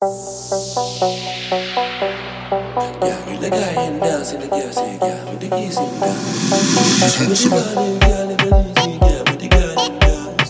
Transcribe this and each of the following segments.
Yeah, you like I ain't dancing, the girl say, yeah, with the keys in dance. With the body, girl, in the easy, yeah, with the girl in dance.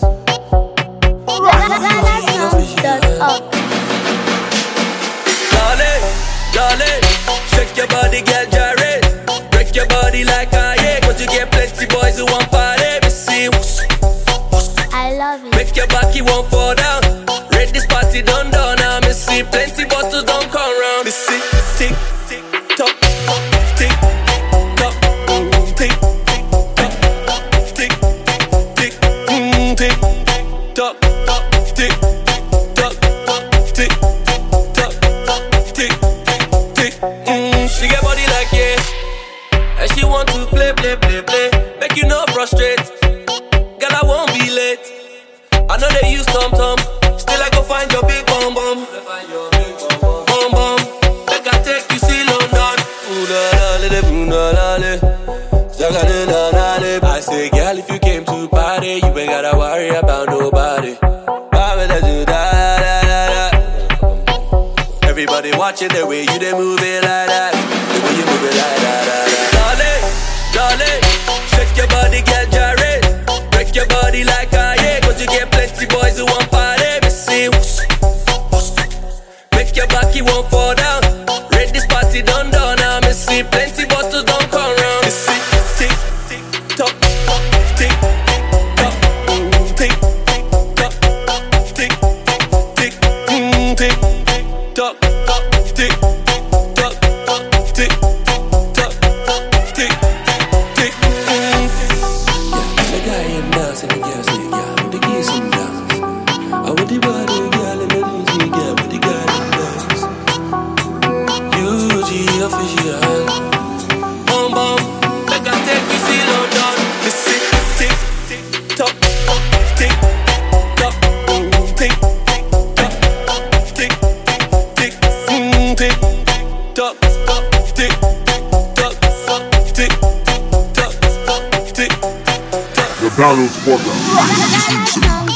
Darling, darling, shake your body, girl, gyrate. Break your body like I hate, cause you get plenty boys who want party. Me see, I love it. make your back, you won't fall down. Rate this party done done, now me see plenty bottles don't come round. Me see, tick, tick, tock, tick, tock, tick, tock, tick, tick, tick, tock, tick, tock, tick, tock, tick, tick. She get body like yeah, and she want to play, play, play, play. Make you no frustrate. Girl, I won't be late. I know they use tom-tom. Still I go find your big bum bum. Bum bum. Make I take you see London. I say, girl, if you came to party, you ain't gotta worry about nobody. Everybody watching the way you they move it like that. The way you move it like that. Darling, darling, shake your body, girl, gyrate. Break your body like I hate, cause you get plenty boys who want party. Me see, make your back, you won't fall down. Rate this party done done, now me see plenty bottles don't come round. Me see, tick, tick, tock, tick, tock, tick, tock, tick, tick, tick, tock, tick, tock, tick, tock, tick, tick. The guy in dance and the girl say, yeah, with the keys in dance. I with the body, girl, and the easy, girl, with the girl in dance. UG official. Bum bum, like I take you see London. Me see, tick, tick, tock, tick, tock, tick, tock, tick, tick, tick, tock, tick, tock, tick, tock, tick. The Battles Podcast.